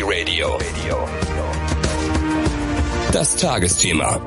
Radio. Das Tagesthema.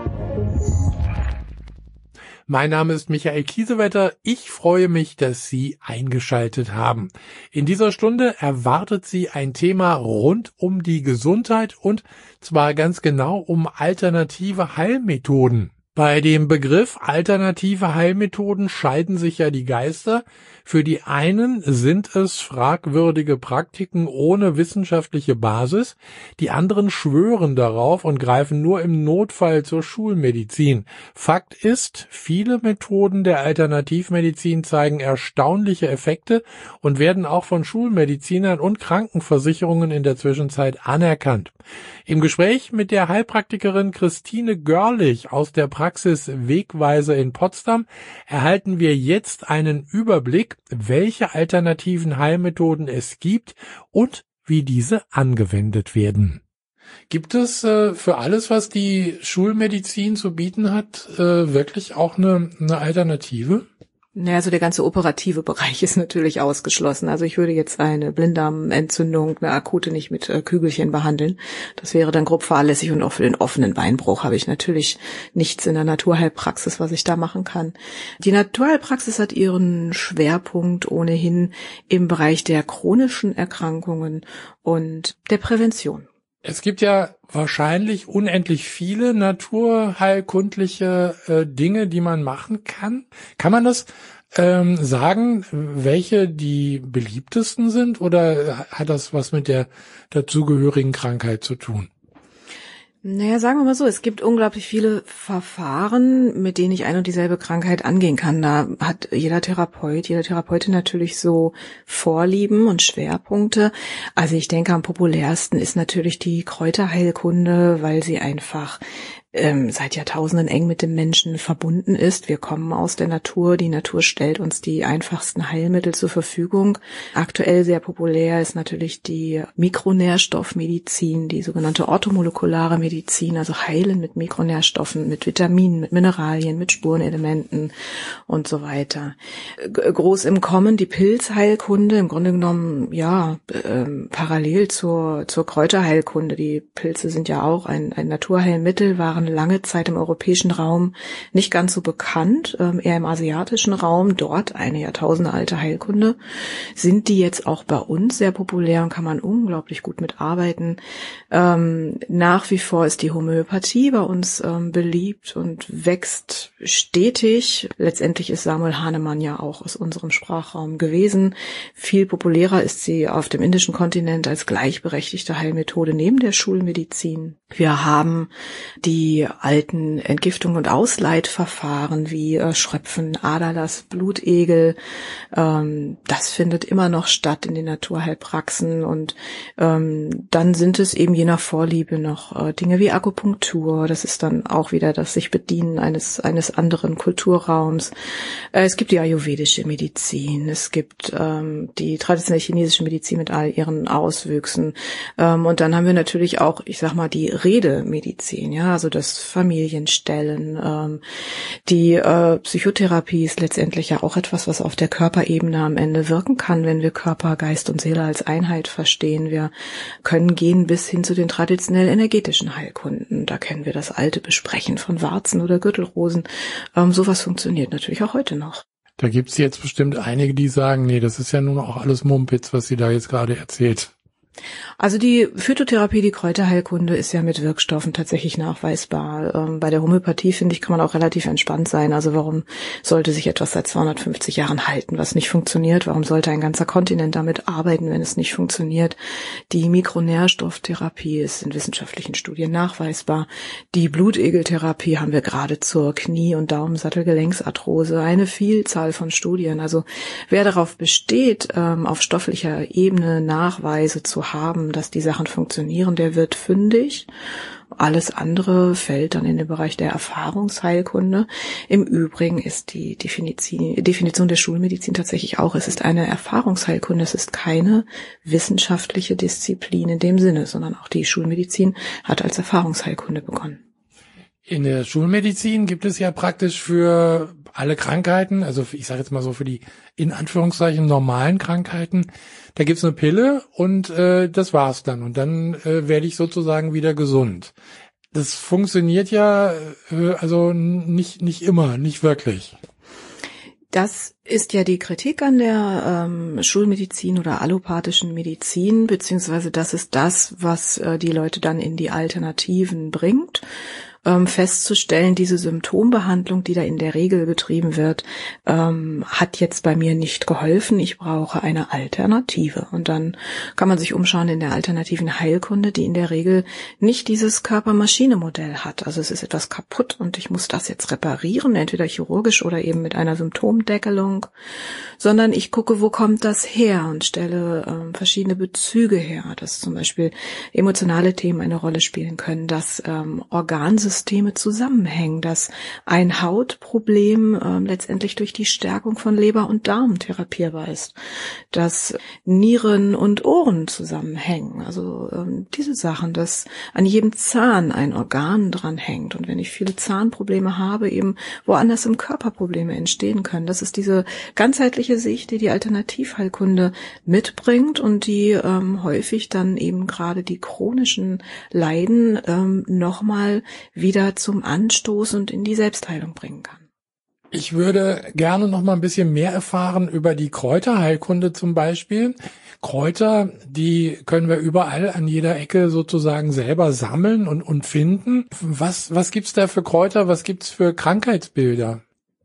Mein Name ist Michael Kiesewetter. Ich freue mich, dass Sie eingeschaltet haben. In dieser Stunde erwartet Sie ein Thema rund um die Gesundheit und zwar ganz genau um alternative Heilmethoden. Bei dem Begriff alternative Heilmethoden scheiden sich ja die Geister. Für die einen sind es fragwürdige Praktiken ohne wissenschaftliche Basis, die anderen schwören darauf und greifen nur im Notfall zur Schulmedizin. Fakt ist, viele Methoden der Alternativmedizin zeigen erstaunliche Effekte und werden auch von Schulmedizinern und Krankenversicherungen in der Zwischenzeit anerkannt. Im Gespräch mit der Heilpraktikerin Christine Görlich aus der Praxis Wegweiser in Potsdam erhalten wir jetzt einen Überblick, welche alternativen Heilmethoden es gibt und wie diese angewendet werden. Gibt es für alles, was die Schulmedizin zu bieten hat, wirklich auch eine Alternative? Naja, also der ganze operative Bereich ist natürlich ausgeschlossen. Also ich würde jetzt eine Blinddarmentzündung, eine akute, nicht mit Kügelchen behandeln. Das wäre dann grob fahrlässig und auch für den offenen Beinbruch habe ich natürlich nichts in der Naturheilpraxis, was ich da machen kann. Die Naturheilpraxis hat ihren Schwerpunkt ohnehin im Bereich der chronischen Erkrankungen und der Prävention. Es gibt ja wahrscheinlich unendlich viele naturheilkundliche Dinge, die man machen kann. Kann man das sagen, welche die beliebtesten sind, oder hat das was mit der dazugehörigen Krankheit zu tun? Naja, sagen wir mal so, es gibt unglaublich viele Verfahren, mit denen ich eine und dieselbe Krankheit angehen kann. Da hat jede Therapeutin natürlich so Vorlieben und Schwerpunkte. Also ich denke, am populärsten ist natürlich die Kräuterheilkunde, weil sie einfach seit Jahrtausenden eng mit dem Menschen verbunden ist. Wir kommen aus der Natur. Die Natur stellt uns die einfachsten Heilmittel zur Verfügung. Aktuell sehr populär ist natürlich die Mikronährstoffmedizin, die sogenannte orthomolekulare Medizin, also Heilen mit Mikronährstoffen, mit Vitaminen, mit Mineralien, mit Spurenelementen und so weiter. Groß im Kommen die Pilzheilkunde, im Grunde genommen parallel zur Kräuterheilkunde. Die Pilze sind ja auch ein Naturheilmittel, waren lange Zeit im europäischen Raum nicht ganz so bekannt, eher im asiatischen Raum, dort eine jahrtausendealte Heilkunde. Sind die jetzt auch bei uns sehr populär und kann man unglaublich gut mitarbeiten. Nach wie vor ist die Homöopathie bei uns beliebt und wächst stetig. Letztendlich ist Samuel Hahnemann ja auch aus unserem Sprachraum gewesen. Viel populärer ist sie auf dem indischen Kontinent als gleichberechtigte Heilmethode neben der Schulmedizin. Wir haben die alten Entgiftung- und Ausleitverfahren wie Schröpfen, Aderlass, Blutegel. Das findet immer noch statt in den Naturheilpraxen. Und dann sind es eben je nach Vorliebe noch Dinge wie Akupunktur. Das ist dann auch wieder das sich bedienen eines anderen Kulturraums. Es gibt die ayurvedische Medizin. Es gibt die traditionelle chinesische Medizin mit all ihren Auswüchsen. Und dann haben wir natürlich auch, ich sag mal, die Redemedizin, ja, also das Familienstellen. Die Psychotherapie ist letztendlich ja auch etwas, was auf der Körperebene am Ende wirken kann, wenn wir Körper, Geist und Seele als Einheit verstehen. Wir können gehen bis hin zu den traditionell energetischen Heilkunden. Da kennen wir das alte Besprechen von Warzen oder Gürtelrosen. Sowas funktioniert natürlich auch heute noch. Da gibt's jetzt bestimmt einige, die sagen, nee, das ist ja nun auch alles Mumpitz, was sie da jetzt gerade erzählt. Also die Phytotherapie, die Kräuterheilkunde ist ja mit Wirkstoffen tatsächlich nachweisbar. Bei der Homöopathie, finde ich, kann man auch relativ entspannt sein. Also warum sollte sich etwas seit 250 Jahren halten, was nicht funktioniert? Warum sollte ein ganzer Kontinent damit arbeiten, wenn es nicht funktioniert? Die Mikronährstofftherapie ist in wissenschaftlichen Studien nachweisbar. Die Blutegeltherapie haben wir gerade zur Knie- und Daumensattelgelenksarthrose. Eine Vielzahl von Studien. Also wer darauf besteht, auf stofflicher Ebene Nachweise zu haben, dass die Sachen funktionieren, der wird fündig. Alles andere fällt dann in den Bereich der Erfahrungsheilkunde. Im Übrigen ist die Definition der Schulmedizin tatsächlich auch, es ist eine Erfahrungsheilkunde, es ist keine wissenschaftliche Disziplin in dem Sinne, sondern auch die Schulmedizin hat als Erfahrungsheilkunde begonnen. In der Schulmedizin gibt es ja praktisch für alle Krankheiten, also ich sage jetzt mal so für die in Anführungszeichen normalen Krankheiten, da gibt's eine Pille und das war's dann. Und dann werde ich sozusagen wieder gesund. Das funktioniert ja also nicht immer, nicht wirklich. Das ist ja die Kritik an der Schulmedizin oder allopathischen Medizin, beziehungsweise das ist das, was die Leute dann in die Alternativen bringt. Festzustellen, diese Symptombehandlung, die da in der Regel betrieben wird, hat jetzt bei mir nicht geholfen. Ich brauche eine Alternative. Und dann kann man sich umschauen in der alternativen Heilkunde, die in der Regel nicht dieses Körper-Maschine-Modell hat. Also es ist etwas kaputt und ich muss das jetzt reparieren, entweder chirurgisch oder eben mit einer Symptomdeckelung, sondern ich gucke, wo kommt das her und stelle verschiedene Bezüge her, dass zum Beispiel emotionale Themen eine Rolle spielen können, dass Organsysteme zusammenhängen, dass ein Hautproblem letztendlich durch die Stärkung von Leber und Darm therapierbar ist, dass Nieren und Ohren zusammenhängen, also diese Sachen, dass an jedem Zahn ein Organ dran hängt und wenn ich viele Zahnprobleme habe, eben woanders im Körper Probleme entstehen können. Das ist diese ganzheitliche Sicht, die die Alternativheilkunde mitbringt und die häufig dann eben gerade die chronischen Leiden nochmal wieder zum Anstoß und in die Selbstheilung bringen kann. Ich würde gerne noch mal ein bisschen mehr erfahren über die Kräuterheilkunde zum Beispiel. Kräuter, die können wir überall an jeder Ecke sozusagen selber sammeln und finden. Was gibt's da für Kräuter? Was gibt's für Krankheitsbilder?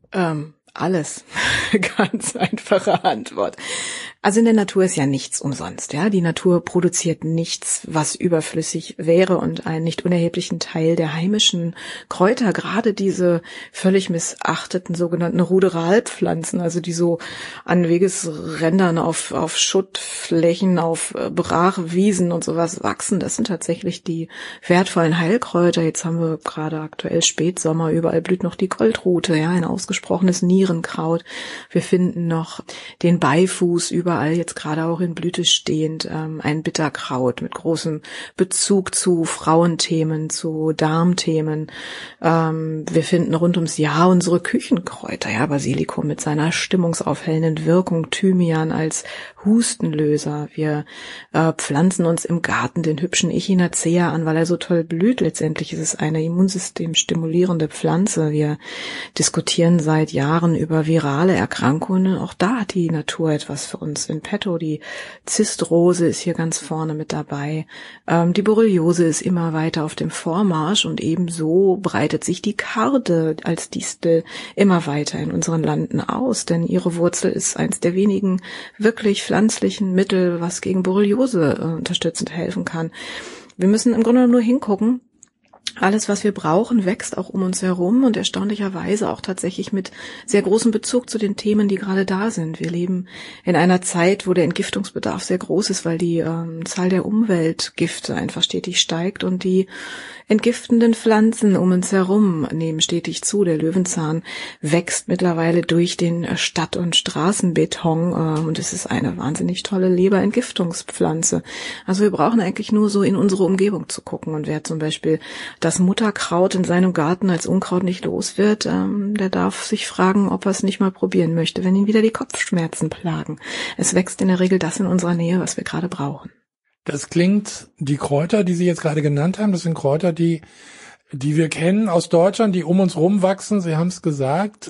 Alles. Ganz einfache Antwort. Also in der Natur ist ja nichts umsonst, ja. Die Natur produziert nichts, was überflüssig wäre und einen nicht unerheblichen Teil der heimischen Kräuter, gerade diese völlig missachteten sogenannten Ruderalpflanzen, also die so an Wegesrändern auf Schuttflächen, auf Brachwiesen und sowas wachsen, das sind tatsächlich die wertvollen Heilkräuter. Jetzt haben wir gerade aktuell Spätsommer, überall blüht noch die Goldrute, ja, ein ausgesprochenes Nierenkraut. Wir finden noch den Beifuß überall jetzt gerade auch in Blüte stehend, ein Bitterkraut mit großem Bezug zu Frauenthemen, zu Darmthemen. Wir finden rund ums Jahr unsere Küchenkräuter, ja, Basilikum mit seiner stimmungsaufhellenden Wirkung, Thymian als Hustenlöser. Wir pflanzen uns im Garten den hübschen Echinacea an, weil er so toll blüht. Letztendlich ist es eine immunsystemstimulierende Pflanze. Wir diskutieren seit Jahren über virale Erkrankungen. Auch da hat die Natur etwas für uns in petto. Die Zistrose ist hier ganz vorne mit dabei. Die Borreliose ist immer weiter auf dem Vormarsch und ebenso breitet sich die Karde als Distel immer weiter in unseren Landen aus, denn ihre Wurzel ist eins der wenigen wirklich pflanzlichen Mittel, was gegen Borreliose unterstützend helfen kann. Wir müssen im Grunde nur hingucken. Alles, was wir brauchen, wächst auch um uns herum und erstaunlicherweise auch tatsächlich mit sehr großem Bezug zu den Themen, die gerade da sind. Wir leben in einer Zeit, wo der Entgiftungsbedarf sehr groß ist, weil die Zahl der Umweltgifte einfach stetig steigt und die entgiftenden Pflanzen um uns herum nehmen stetig zu. Der Löwenzahn wächst mittlerweile durch den Stadt- und Straßenbeton und es ist eine wahnsinnig tolle Leberentgiftungspflanze. Also wir brauchen eigentlich nur so in unsere Umgebung zu gucken und wer zum Beispiel das Mutterkraut in seinem Garten als Unkraut nicht los wird, der darf sich fragen, ob er es nicht mal probieren möchte, wenn ihn wieder die Kopfschmerzen plagen. Es wächst in der Regel das in unserer Nähe, was wir gerade brauchen. Das klingt, die Kräuter, die Sie jetzt gerade genannt haben, das sind Kräuter, die wir kennen aus Deutschland, die um uns rumwachsen. Sie haben es gesagt.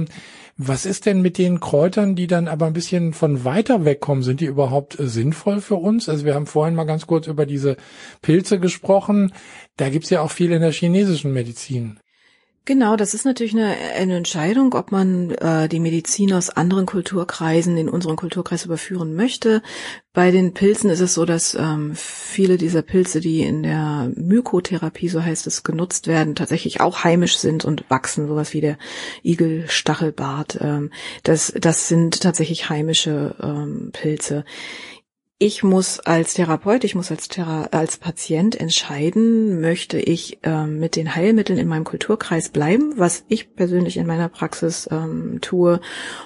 Was ist denn mit den Kräutern, die dann aber ein bisschen von weiter wegkommen? Sind die überhaupt sinnvoll für uns? Also wir haben vorhin mal ganz kurz über diese Pilze gesprochen. Da gibt's ja auch viel in der chinesischen Medizin. Genau, das ist natürlich eine Entscheidung, ob man die Medizin aus anderen Kulturkreisen in unseren Kulturkreis überführen möchte. Bei den Pilzen ist es so, dass viele dieser Pilze, die in der Mykotherapie, so heißt es, genutzt werden, tatsächlich auch heimisch sind und wachsen, sowas wie der Igelstachelbart. Das sind tatsächlich heimische Pilze. Ich muss als Therapeut, als Patient entscheiden, möchte ich mit den Heilmitteln in meinem Kulturkreis bleiben, was ich persönlich in meiner Praxis tue,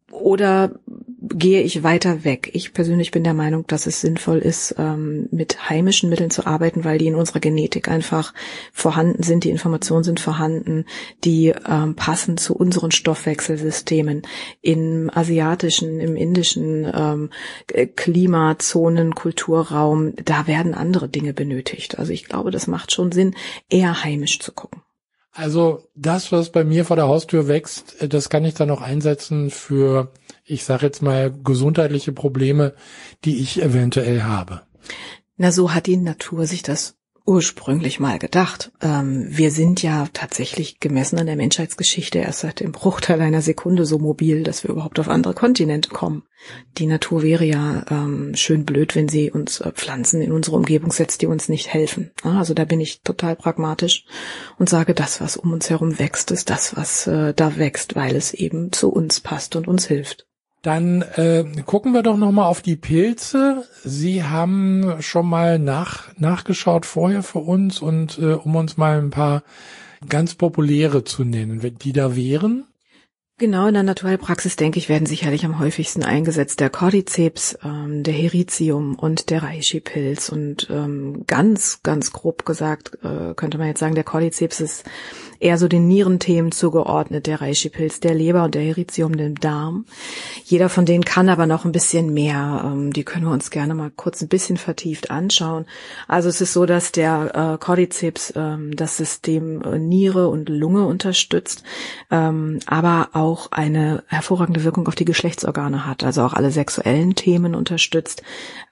Oder gehe ich weiter weg? Ich persönlich bin der Meinung, dass es sinnvoll ist, mit heimischen Mitteln zu arbeiten, weil die in unserer Genetik einfach vorhanden sind, die Informationen sind vorhanden, die passen zu unseren Stoffwechselsystemen. Im asiatischen, im indischen Klimazonen, Kulturraum, da werden andere Dinge benötigt. Also ich glaube, das macht schon Sinn, eher heimisch zu gucken. Also das, was bei mir vor der Haustür wächst, das kann ich dann auch einsetzen für, ich sage jetzt mal, gesundheitliche Probleme, die ich eventuell habe. Na, so hat die Natur sich das ursprünglich mal gedacht. Wir sind ja tatsächlich gemessen an der Menschheitsgeschichte erst seit dem Bruchteil einer Sekunde so mobil, dass wir überhaupt auf andere Kontinente kommen. Die Natur wäre ja schön blöd, wenn sie uns Pflanzen in unsere Umgebung setzt, die uns nicht helfen. Also da bin ich total pragmatisch und sage, das, was um uns herum wächst, ist das, was da wächst, weil es eben zu uns passt und uns hilft. Dann gucken wir doch nochmal auf die Pilze. Sie haben schon mal nachgeschaut vorher für uns und um uns mal ein paar ganz populäre zu nennen, die da wären. Genau, in der Naturheilpraxis, denke ich, werden sicherlich am häufigsten eingesetzt der Cordyceps, der Heritium und der Reishi-Pilz. Und ganz grob gesagt könnte man jetzt sagen, der Cordyceps ist eher so den Nierenthemen zugeordnet, der Reishi-Pilz, der Leber und der Heritium dem Darm. Jeder von denen kann aber noch ein bisschen mehr. Die können wir uns gerne mal kurz ein bisschen vertieft anschauen. Also es ist so, dass der Cordyceps das System Niere und Lunge unterstützt, aber auch eine hervorragende Wirkung auf die Geschlechtsorgane hat, also auch alle sexuellen Themen unterstützt,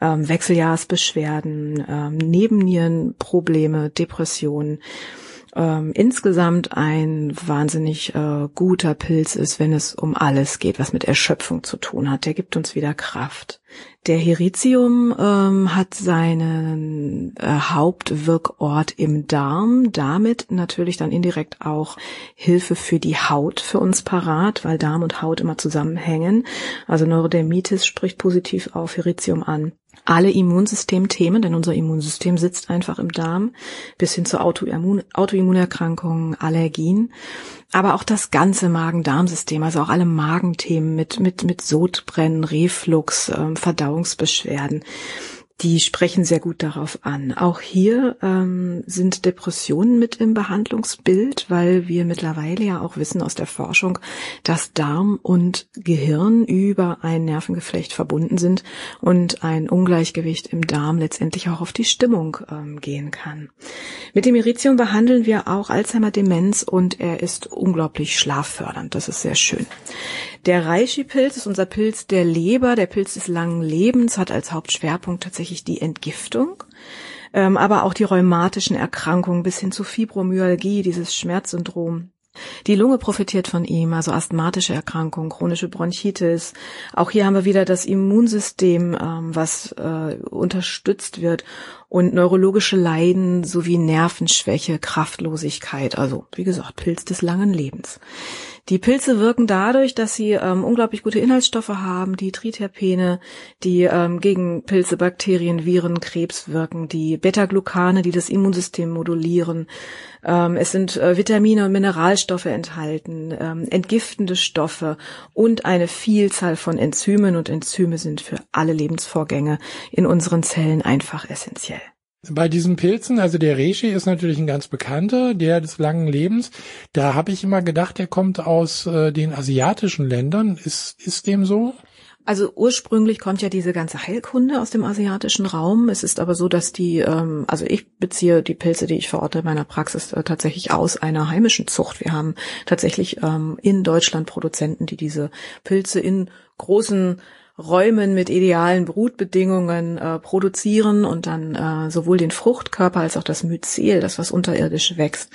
Wechseljahresbeschwerden, Nebennierenprobleme, Depressionen. Insgesamt ein wahnsinnig guter Pilz ist, wenn es um alles geht, was mit Erschöpfung zu tun hat. Der gibt uns wieder Kraft. Der Heritium hat seinen Hauptwirkort im Darm, damit natürlich dann indirekt auch Hilfe für die Haut für uns parat, weil Darm und Haut immer zusammenhängen. Also Neurodermitis spricht positiv auf Heritium an. Alle Immunsystemthemen, denn unser Immunsystem sitzt einfach im Darm, bis hin zu Autoimmunerkrankungen, Allergien, aber auch das ganze Magen-Darm-System, also auch alle Magenthemen mit Sodbrennen, Reflux, Verdauungsbeschwerden, die sprechen sehr gut darauf an. Auch hier sind Depressionen mit im Behandlungsbild, weil wir mittlerweile ja auch wissen aus der Forschung, dass Darm und Gehirn über ein Nervengeflecht verbunden sind und ein Ungleichgewicht im Darm letztendlich auch auf die Stimmung gehen kann. Mit dem Heritium behandeln wir auch Alzheimer-Demenz und er ist unglaublich schlaffördernd. Das ist sehr schön. Der Reishi-Pilz ist unser Pilz der Leber, der Pilz des langen Lebens, hat als Hauptschwerpunkt tatsächlich die Entgiftung, aber auch die rheumatischen Erkrankungen bis hin zu Fibromyalgie, dieses Schmerzsyndrom. Die Lunge profitiert von ihm, also asthmatische Erkrankungen, chronische Bronchitis. Auch hier haben wir wieder das Immunsystem, was unterstützt wird und neurologische Leiden sowie Nervenschwäche, Kraftlosigkeit. Also wie gesagt, Pilz des langen Lebens. Die Pilze wirken dadurch, dass sie unglaublich gute Inhaltsstoffe haben, die Triterpene, die gegen Pilze, Bakterien, Viren, Krebs wirken, die Beta-Glucane, die das Immunsystem modulieren. Es sind Vitamine und Mineralstoffe enthalten, entgiftende Stoffe und eine Vielzahl von Enzymen. Und Enzyme sind für alle Lebensvorgänge in unseren Zellen einfach essentiell. Bei diesen Pilzen, also der Reishi ist natürlich ein ganz bekannter, der des langen Lebens. Da habe ich immer gedacht, der kommt aus den asiatischen Ländern. Ist dem so? Also ursprünglich kommt ja diese ganze Heilkunde aus dem asiatischen Raum. Es ist aber so, dass also ich beziehe die Pilze, die ich verorte in meiner Praxis, tatsächlich aus einer heimischen Zucht. Wir haben tatsächlich in Deutschland Produzenten, die diese Pilze in großen Räumen mit idealen Brutbedingungen produzieren und dann sowohl den Fruchtkörper als auch das Myzel, das was unterirdisch wächst,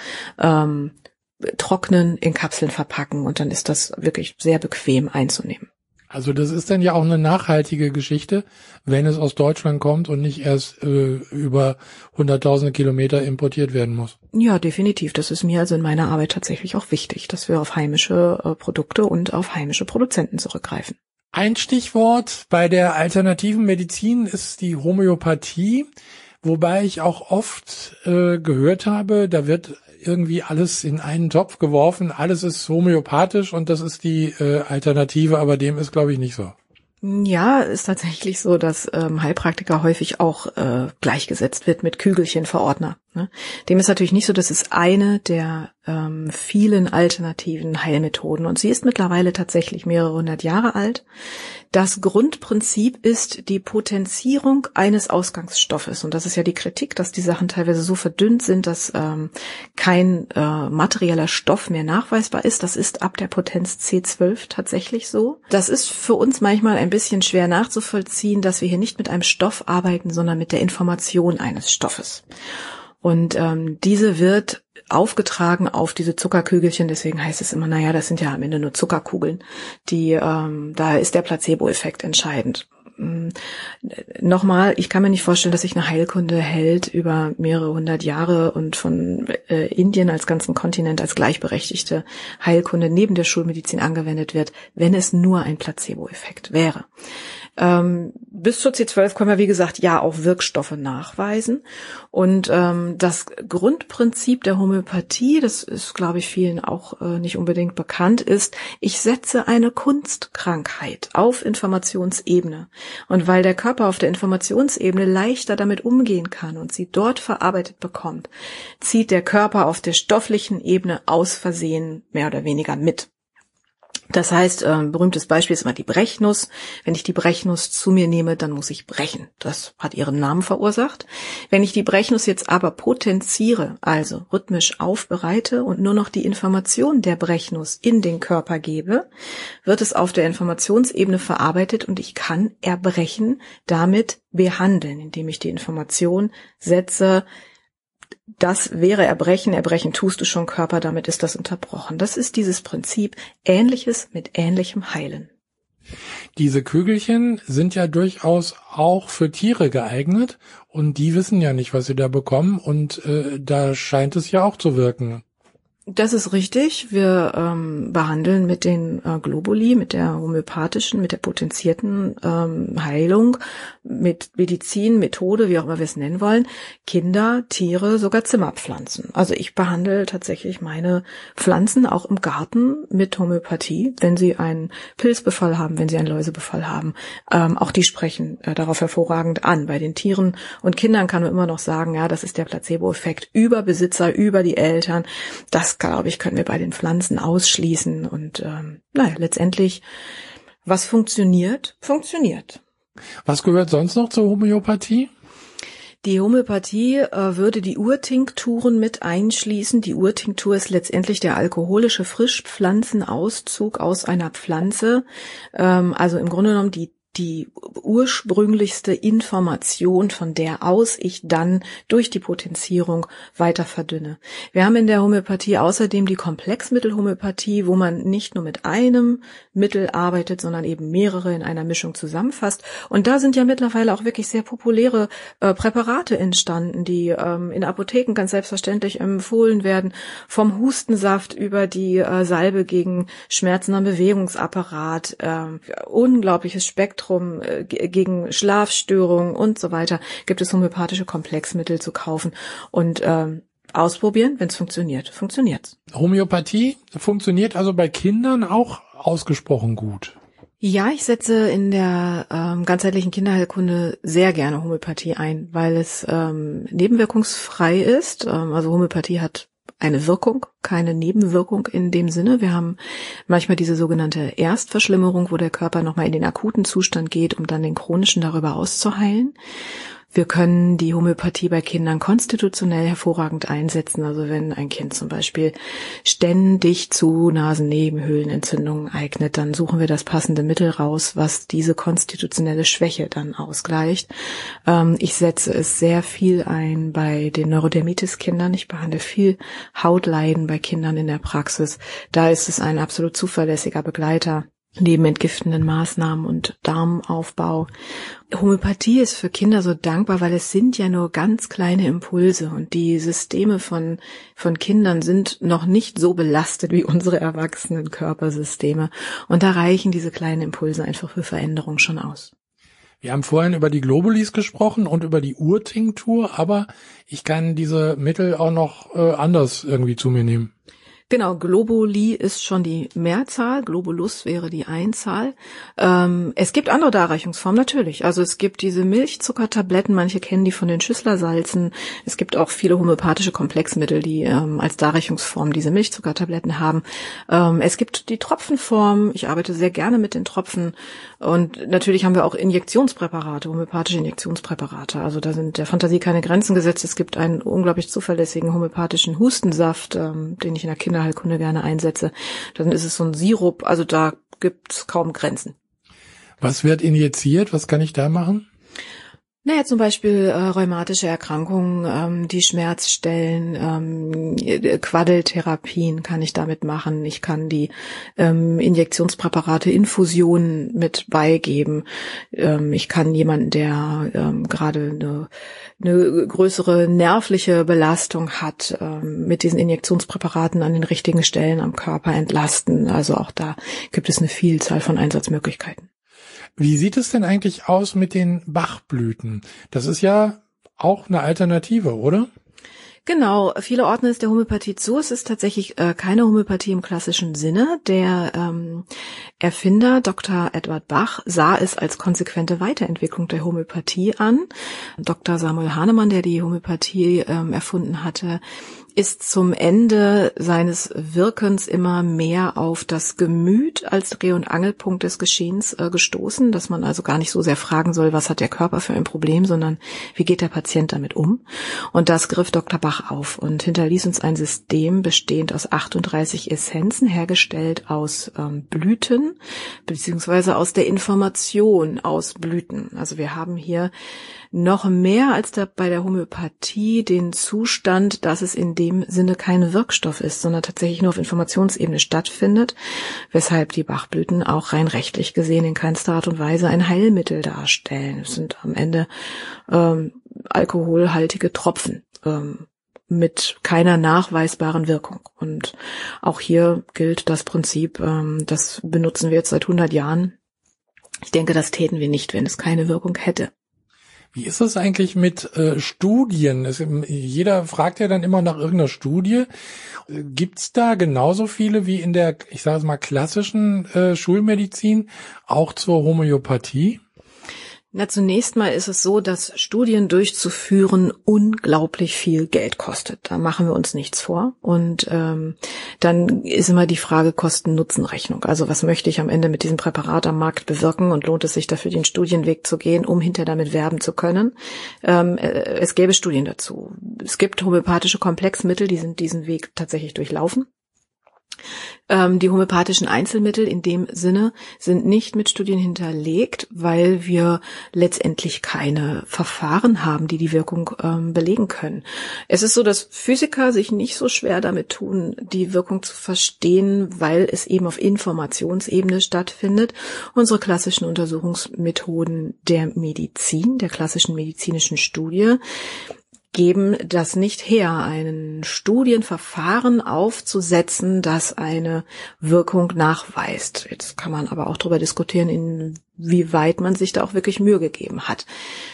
trocknen, in Kapseln verpacken und dann ist das wirklich sehr bequem einzunehmen. Also das ist dann ja auch eine nachhaltige Geschichte, wenn es aus Deutschland kommt und nicht erst über hunderttausende Kilometer importiert werden muss. Ja, definitiv. Das ist mir also in meiner Arbeit tatsächlich auch wichtig, dass wir auf heimische Produkte und auf heimische Produzenten zurückgreifen. Ein Stichwort bei der alternativen Medizin ist die Homöopathie, wobei ich auch oft gehört habe, da wird irgendwie alles in einen Topf geworfen, alles ist homöopathisch und das ist die Alternative, aber dem ist, glaube ich, nicht so. Ja, ist tatsächlich so, dass Heilpraktiker häufig auch gleichgesetzt wird mit Kügelchenverordner. Ne? Dem ist natürlich nicht so, das ist eine der vielen alternativen Heilmethoden und sie ist mittlerweile tatsächlich mehrere hundert Jahre alt. Das Grundprinzip ist die Potenzierung eines Ausgangsstoffes und das ist ja die Kritik, dass die Sachen teilweise so verdünnt sind, dass kein materieller Stoff mehr nachweisbar ist. Das ist ab der Potenz C12 tatsächlich so. Das ist für uns manchmal ein bisschen schwer nachzuvollziehen, dass wir hier nicht mit einem Stoff arbeiten, sondern mit der Information eines Stoffes. Und diese wird aufgetragen auf diese Zuckerkügelchen, deswegen heißt es immer, naja, das sind ja am Ende nur Zuckerkugeln. Da ist der Placebo-Effekt entscheidend. Nochmal, ich kann mir nicht vorstellen, dass sich eine Heilkunde hält über mehrere hundert Jahre und von Indien als ganzen Kontinent als gleichberechtigte Heilkunde neben der Schulmedizin angewendet wird, wenn es nur ein Placebo-Effekt wäre. Bis zur C12 können wir, wie gesagt, ja auch Wirkstoffe nachweisen. Und das Grundprinzip der Homöopathie, das ist, glaube ich, vielen auch nicht unbedingt bekannt, ist, ich setze eine Kunstkrankheit auf Informationsebene. Und weil der Körper auf der Informationsebene leichter damit umgehen kann und sie dort verarbeitet bekommt, zieht der Körper auf der stofflichen Ebene aus Versehen mehr oder weniger mit. Das heißt, berühmtes Beispiel ist immer die Brechnuss. Wenn ich die Brechnuss zu mir nehme, dann muss ich brechen. Das hat ihren Namen verursacht. Wenn ich die Brechnuss jetzt aber potenziere, also rhythmisch aufbereite und nur noch die Information der Brechnuss in den Körper gebe, wird es auf der Informationsebene verarbeitet und ich kann Erbrechen damit behandeln, indem ich die Information setze. Das wäre Erbrechen. Erbrechen tust du schon, Körper, damit ist das unterbrochen. Das ist dieses Prinzip, Ähnliches mit Ähnlichem heilen. Diese Kügelchen sind ja durchaus auch für Tiere geeignet und die wissen ja nicht, was sie da bekommen und da scheint es ja auch zu wirken. Das ist richtig. Wir behandeln mit den Globuli, mit der homöopathischen, mit der potenzierten Heilung, mit Medizin, Methode, wie auch immer wir es nennen wollen, Kinder, Tiere, sogar Zimmerpflanzen. Also ich behandle tatsächlich meine Pflanzen auch im Garten mit Homöopathie, wenn sie einen Pilzbefall haben, wenn sie einen Läusebefall haben. Auch die sprechen darauf hervorragend an. Bei den Tieren und Kindern kann man immer noch sagen, ja, das ist der Placebo-Effekt über Besitzer, über die Eltern. Das, glaube ich, können wir bei den Pflanzen ausschließen. Und letztendlich, was funktioniert, funktioniert. Was gehört sonst noch zur Homöopathie? Die Homöopathie würde die Urtinkturen mit einschließen. Die Urtinktur ist letztendlich der alkoholische Frischpflanzenauszug aus einer Pflanze. Also im Grunde genommen die ursprünglichste Information, von der aus ich dann durch die Potenzierung weiter verdünne. Wir haben in der Homöopathie außerdem die Komplexmittelhomöopathie, wo man nicht nur mit einem Mittel arbeitet, sondern eben mehrere in einer Mischung zusammenfasst. Und da sind ja mittlerweile auch wirklich sehr populäre Präparate entstanden, die in Apotheken ganz selbstverständlich empfohlen werden, vom Hustensaft über die Salbe gegen Schmerzen am Bewegungsapparat, unglaubliches Spektrum gegen Schlafstörungen und so weiter, gibt es homöopathische Komplexmittel zu kaufen und ausprobieren, wenn es funktioniert. Funktioniert's. Homöopathie funktioniert also bei Kindern auch ausgesprochen gut. Ja, ich setze in der ganzheitlichen Kinderheilkunde sehr gerne Homöopathie ein, weil es nebenwirkungsfrei ist. Also Homöopathie hat eine Wirkung, keine Nebenwirkung in dem Sinne. Wir haben manchmal diese sogenannte Erstverschlimmerung, wo der Körper nochmal in den akuten Zustand geht, um dann den chronischen darüber auszuheilen. Wir können die Homöopathie bei Kindern konstitutionell hervorragend einsetzen. Also wenn ein Kind zum Beispiel ständig zu Nasennebenhöhlenentzündungen eignet, dann suchen wir das passende Mittel raus, was diese konstitutionelle Schwäche dann ausgleicht. Ich setze es sehr viel ein bei den Neurodermitis-Kindern. Ich behandle viel Hautleiden bei Kindern in der Praxis. Da ist es ein absolut zuverlässiger Begleiter. Neben entgiftenden Maßnahmen und Darmaufbau. Homöopathie ist für Kinder so dankbar, weil es sind ja nur ganz kleine Impulse und die Systeme von Kindern sind noch nicht so belastet wie unsere erwachsenen Körpersysteme. Und da reichen diese kleinen Impulse einfach für Veränderung schon aus. Wir haben vorhin über die Globulis gesprochen und über die Urtinktur, aber ich kann diese Mittel auch noch anders irgendwie zu mir nehmen. Genau, Globuli ist schon die Mehrzahl, Globulus wäre die Einzahl. Es gibt andere Darreichungsformen, natürlich. Also es gibt diese Milchzuckertabletten, manche kennen die von den Schüsslersalzen. Es gibt auch viele homöopathische Komplexmittel, die als Darreichungsform diese Milchzuckertabletten haben. Es gibt die Tropfenform, ich arbeite sehr gerne mit den Tropfen. Und natürlich haben wir auch Injektionspräparate, homöopathische Injektionspräparate. Also da sind der Fantasie keine Grenzen gesetzt. Es gibt einen unglaublich zuverlässigen homöopathischen Hustensaft, den ich in der Kinderheilkunde gerne einsetze. Dann ist es so ein Sirup, also da gibt's kaum Grenzen. Was wird injiziert? Was kann ich da machen? Naja, zum Beispiel rheumatische Erkrankungen, die Schmerzstellen, Quaddeltherapien kann ich damit machen. Ich kann die Injektionspräparate, Infusionen mit beigeben. Ich kann jemanden, der gerade eine größere nervliche Belastung hat, mit diesen Injektionspräparaten an den richtigen Stellen am Körper entlasten. Also auch da gibt es eine Vielzahl von Einsatzmöglichkeiten. Wie sieht es denn eigentlich aus mit den Bachblüten? Das ist ja auch eine Alternative, oder? Genau, viele ordnen es der Homöopathie zu. Es ist tatsächlich keine Homöopathie im klassischen Sinne. Der Erfinder, Dr. Edward Bach, sah es als konsequente Weiterentwicklung der Homöopathie an. Dr. Samuel Hahnemann, der die Homöopathie erfunden hatte, ist zum Ende seines Wirkens immer mehr auf das Gemüt als Dreh- und Angelpunkt des Geschehens gestoßen, dass man also gar nicht so sehr fragen soll, was hat der Körper für ein Problem, sondern wie geht der Patient damit um? Und das griff Dr. Bach auf und hinterließ uns ein System bestehend aus 38 Essenzen, hergestellt aus Blüten, beziehungsweise aus der Information aus Blüten. Also wir haben hier noch mehr als bei der Homöopathie den Zustand, dass es in dem Sinne kein Wirkstoff ist, sondern tatsächlich nur auf Informationsebene stattfindet, weshalb die Bachblüten auch rein rechtlich gesehen in keinster Art und Weise ein Heilmittel darstellen. Es sind am Ende alkoholhaltige Tropfen mit keiner nachweisbaren Wirkung. Und auch hier gilt das Prinzip, das benutzen wir jetzt seit 100 Jahren. Ich denke, das täten wir nicht, wenn es keine Wirkung hätte. Wie ist es eigentlich mit Studien? Jeder fragt ja dann immer nach irgendeiner Studie. Gibt's da genauso viele wie in der, ich sage es mal, klassischen Schulmedizin, auch zur Homöopathie? Na, zunächst mal ist es so, dass Studien durchzuführen unglaublich viel Geld kostet. Da machen wir uns nichts vor. Und dann ist immer die Frage Kosten-Nutzen-Rechnung. Also was möchte ich am Ende mit diesem Präparat am Markt bewirken und lohnt es sich dafür, den Studienweg zu gehen, um hinterher damit werben zu können? Es gäbe Studien dazu. Es gibt homöopathische Komplexmittel, die sind diesen Weg tatsächlich durchlaufen. Die homöopathischen Einzelmittel in dem Sinne sind nicht mit Studien hinterlegt, weil wir letztendlich keine Verfahren haben, die die Wirkung belegen können. Es ist so, dass Physiker sich nicht so schwer damit tun, die Wirkung zu verstehen, weil es eben auf Informationsebene stattfindet. Unsere klassischen Untersuchungsmethoden der Medizin, der klassischen medizinischen Studie, geben das nicht her, ein Studienverfahren aufzusetzen, das eine Wirkung nachweist. Jetzt kann man aber auch darüber diskutieren, inwieweit man sich da auch wirklich Mühe gegeben hat.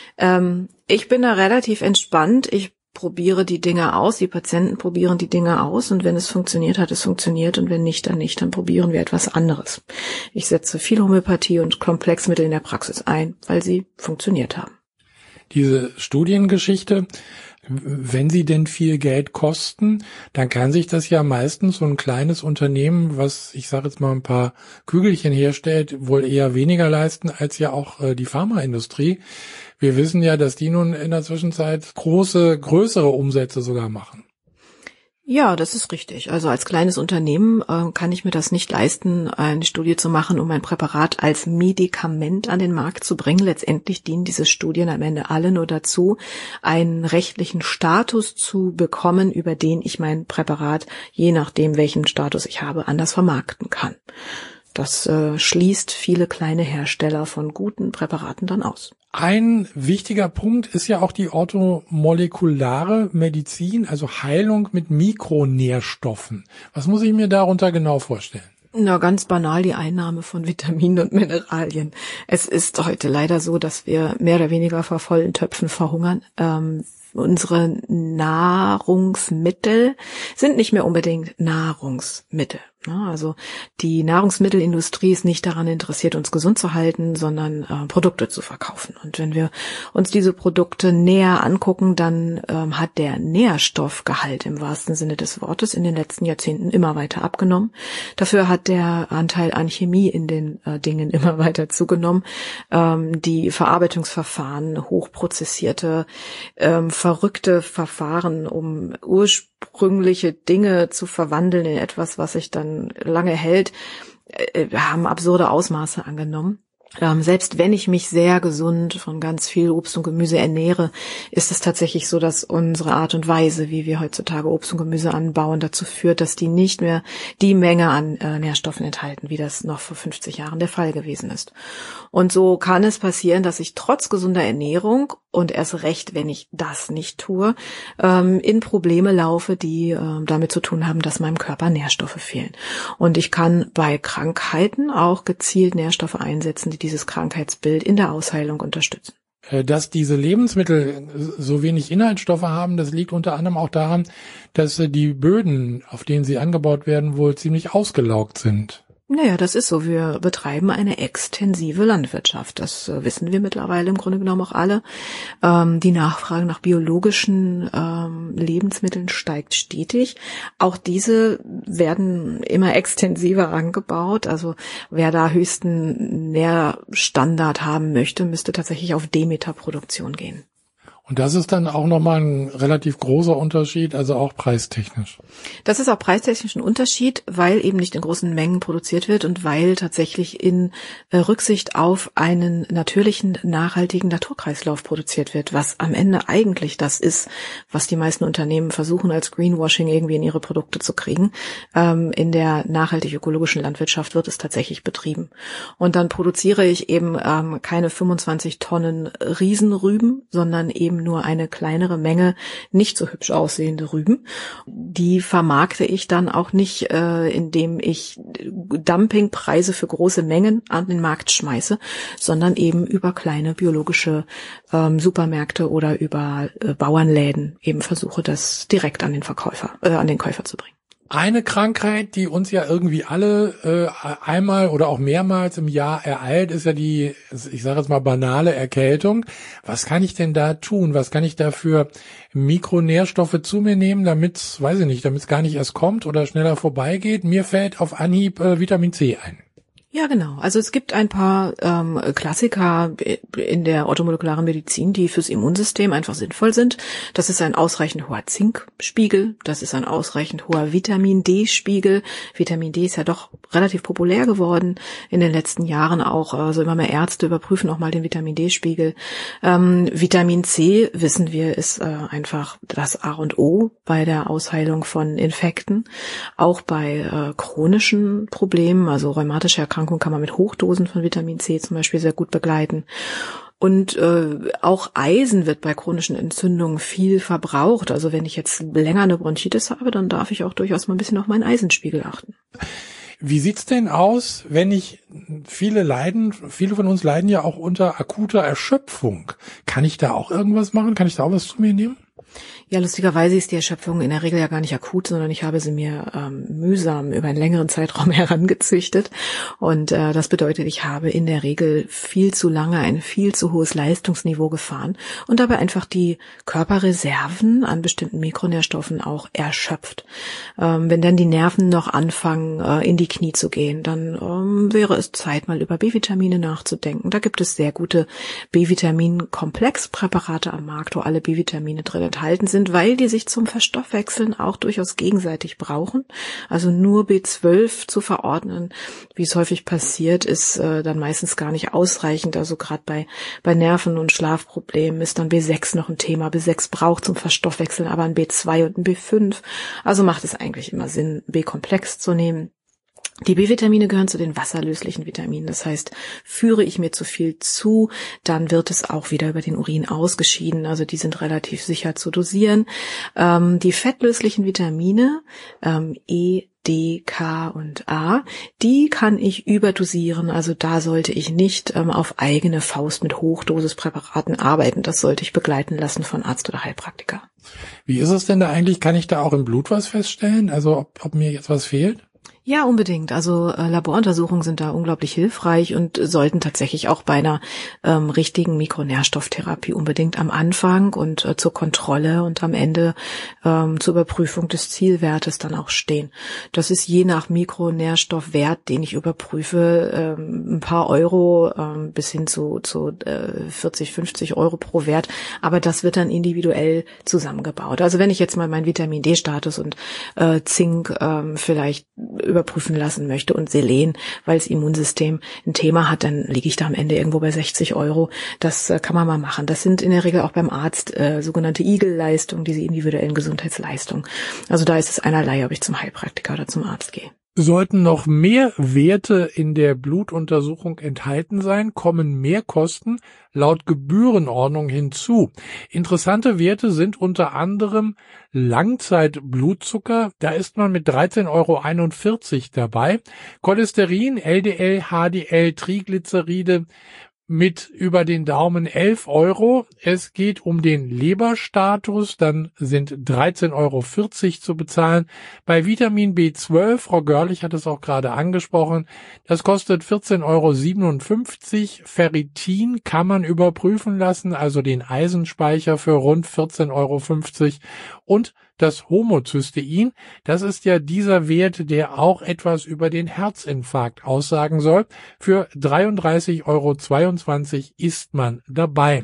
Ich bin da relativ entspannt. Ich probiere die Dinge aus, die Patienten probieren die Dinge aus und wenn es funktioniert, hat es funktioniert und wenn nicht, dann nicht, dann probieren wir etwas anderes. Ich setze viel Homöopathie und Komplexmittel in der Praxis ein, weil sie funktioniert haben. Diese Studiengeschichte, wenn sie denn viel Geld kosten, dann kann sich das ja meistens so ein kleines Unternehmen, was, ich sage jetzt mal, ein paar Kügelchen herstellt, wohl eher weniger leisten als ja auch die Pharmaindustrie. Wir wissen ja, dass die nun in der Zwischenzeit größere Umsätze sogar machen. Ja, das ist richtig. Also als kleines Unternehmen kann ich mir das nicht leisten, eine Studie zu machen, um ein Präparat als Medikament an den Markt zu bringen. Letztendlich dienen diese Studien am Ende alle nur dazu, einen rechtlichen Status zu bekommen, über den ich mein Präparat, je nachdem welchen Status ich habe, anders vermarkten kann. Das schließt viele kleine Hersteller von guten Präparaten dann aus. Ein wichtiger Punkt ist ja auch die orthomolekulare Medizin, also Heilung mit Mikronährstoffen. Was muss ich mir darunter genau vorstellen? Na, ganz banal die Einnahme von Vitaminen und Mineralien. Es ist heute leider so, dass wir mehr oder weniger vor vollen Töpfen verhungern. Unsere Nahrungsmittel sind nicht mehr unbedingt Nahrungsmittel. Also die Nahrungsmittelindustrie ist nicht daran interessiert, uns gesund zu halten, sondern Produkte zu verkaufen. Und wenn wir uns diese Produkte näher angucken, dann hat der Nährstoffgehalt im wahrsten Sinne des Wortes in den letzten Jahrzehnten immer weiter abgenommen. Dafür hat der Anteil an Chemie in den Dingen immer weiter zugenommen. Die Verarbeitungsverfahren, hochprozessierte, verrückte Verfahren, um ursprüngliche Dinge zu verwandeln in etwas, was sich dann lange hält, haben absurde Ausmaße angenommen. Selbst wenn ich mich sehr gesund von ganz viel Obst und Gemüse ernähre, ist es tatsächlich so, dass unsere Art und Weise, wie wir heutzutage Obst und Gemüse anbauen, dazu führt, dass die nicht mehr die Menge an Nährstoffen enthalten, wie das noch vor 50 Jahren der Fall gewesen ist. Und so kann es passieren, dass ich trotz gesunder Ernährung und erst recht, wenn ich das nicht tue, in Probleme laufe, die damit zu tun haben, dass meinem Körper Nährstoffe fehlen. Und ich kann bei Krankheiten auch gezielt Nährstoffe einsetzen, die dieses Krankheitsbild in der Ausheilung unterstützen. Dass diese Lebensmittel so wenig Inhaltsstoffe haben, das liegt unter anderem auch daran, dass die Böden, auf denen sie angebaut werden, wohl ziemlich ausgelaugt sind. Naja, das ist so. Wir betreiben eine extensive Landwirtschaft. Das wissen wir mittlerweile im Grunde genommen auch alle. Die Nachfrage nach biologischen Lebensmitteln steigt stetig. Auch diese werden immer extensiver angebaut. Also wer da höchsten Nährstandard haben möchte, müsste tatsächlich auf Demeter-Produktion gehen. Und das ist dann auch nochmal ein relativ großer Unterschied, also auch preistechnisch. Das ist auch preistechnisch ein Unterschied, weil eben nicht in großen Mengen produziert wird und weil tatsächlich in Rücksicht auf einen natürlichen, nachhaltigen Naturkreislauf produziert wird, was am Ende eigentlich das ist, was die meisten Unternehmen versuchen als Greenwashing irgendwie in ihre Produkte zu kriegen. In der nachhaltig-ökologischen Landwirtschaft wird es tatsächlich betrieben. Und dann produziere ich eben keine 25 Tonnen Riesenrüben, sondern eben nur eine kleinere Menge nicht so hübsch aussehende Rüben. Die vermarkte ich dann auch nicht, indem ich Dumpingpreise für große Mengen an den Markt schmeiße, sondern eben über kleine biologische Supermärkte oder über Bauernläden eben versuche, das direkt an den Käufer zu bringen. Eine Krankheit, die uns ja irgendwie alle einmal oder auch mehrmals im Jahr ereilt, ist ja die, ich sage jetzt mal, banale Erkältung. Was kann ich denn da tun? Was kann ich da für Mikronährstoffe zu mir nehmen, damit es gar nicht erst kommt oder schneller vorbeigeht? Mir fällt auf Anhieb Vitamin C ein. Ja, genau. Also es gibt ein paar Klassiker in der orthomolekularen Medizin, die fürs Immunsystem einfach sinnvoll sind. Das ist ein ausreichend hoher Zinkspiegel, das ist ein ausreichend hoher Vitamin-D-Spiegel. Vitamin D ist ja doch relativ populär geworden in den letzten Jahren auch. Also immer mehr Ärzte überprüfen auch mal den Vitamin-D-Spiegel. Vitamin C, wissen wir, ist einfach das A und O bei der Ausheilung von Infekten. Auch bei chronischen Problemen, also rheumatische Erkrankungen, kann man mit Hochdosen von Vitamin C zum Beispiel sehr gut begleiten. Und auch Eisen wird bei chronischen Entzündungen viel verbraucht. Also wenn ich jetzt länger eine Bronchitis habe, dann darf ich auch durchaus mal ein bisschen auf meinen Eisenspiegel achten. Wie sieht's denn aus, wenn viele von uns leiden ja auch unter akuter Erschöpfung. Kann ich da auch irgendwas machen? Kann ich da auch was zu mir nehmen? Ja, lustigerweise ist die Erschöpfung in der Regel ja gar nicht akut, sondern ich habe sie mir mühsam über einen längeren Zeitraum herangezüchtet. Und das bedeutet, ich habe in der Regel viel zu lange ein viel zu hohes Leistungsniveau gefahren und dabei einfach die Körperreserven an bestimmten Mikronährstoffen auch erschöpft. Wenn dann die Nerven noch anfangen, in die Knie zu gehen, dann wäre es Zeit, mal über B-Vitamine nachzudenken. Da gibt es sehr gute B-Vitamin-Komplexpräparate am Markt, wo alle B-Vitamine drin enthalten sind, weil die sich zum Verstoffwechseln auch durchaus gegenseitig brauchen. Also nur B12 zu verordnen, wie es häufig passiert, ist dann meistens gar nicht ausreichend. Also gerade bei Nerven- und Schlafproblemen ist dann B6 noch ein Thema. B6 braucht zum Verstoffwechseln aber ein B2 und ein B5. Also macht es eigentlich immer Sinn, B-Komplex zu nehmen. Die B-Vitamine gehören zu den wasserlöslichen Vitaminen. Das heißt, führe ich mir zu viel zu, dann wird es auch wieder über den Urin ausgeschieden. Also die sind relativ sicher zu dosieren. Die fettlöslichen Vitamine, E, D, K und A, die kann ich überdosieren. Also da sollte ich nicht auf eigene Faust mit Hochdosispräparaten arbeiten. Das sollte ich begleiten lassen von Arzt oder Heilpraktiker. Wie ist es denn da eigentlich? Kann ich da auch im Blut was feststellen? Also ob mir jetzt was fehlt? Ja, unbedingt. Also Laboruntersuchungen sind da unglaublich hilfreich und sollten tatsächlich auch bei einer richtigen Mikronährstofftherapie unbedingt am Anfang und zur Kontrolle und am Ende zur Überprüfung des Zielwertes dann auch stehen. Das ist je nach Mikronährstoffwert, den ich überprüfe, ein paar Euro bis hin zu 40, 50 Euro pro Wert. Aber das wird dann individuell zusammengebaut. Also wenn ich jetzt mal meinen Vitamin-D-Status und Zink vielleicht überprüfen lassen möchte und Selen, weil das Immunsystem ein Thema hat, dann liege ich da am Ende irgendwo bei 60 Euro. Das kann man mal machen. Das sind in der Regel auch beim Arzt sogenannte Igel-Leistungen, diese individuellen Gesundheitsleistungen. Also da ist es einerlei, ob ich zum Heilpraktiker oder zum Arzt gehe. Sollten noch mehr Werte in der Blutuntersuchung enthalten sein, kommen mehr Kosten laut Gebührenordnung hinzu. Interessante Werte sind unter anderem Langzeitblutzucker, da ist man mit 13,41 € dabei, Cholesterin, LDL, HDL, Triglyceride mit über den Daumen 11 €. Es geht um den Leberstatus, dann sind 13,40 € zu bezahlen. Bei Vitamin B12, Frau Görlich hat es auch gerade angesprochen, das kostet 14,57 €. Ferritin kann man überprüfen lassen, also den Eisenspeicher für rund 14,50 € und das Homozystein, das ist ja dieser Wert, der auch etwas über den Herzinfarkt aussagen soll. Für 33,22 € ist man dabei.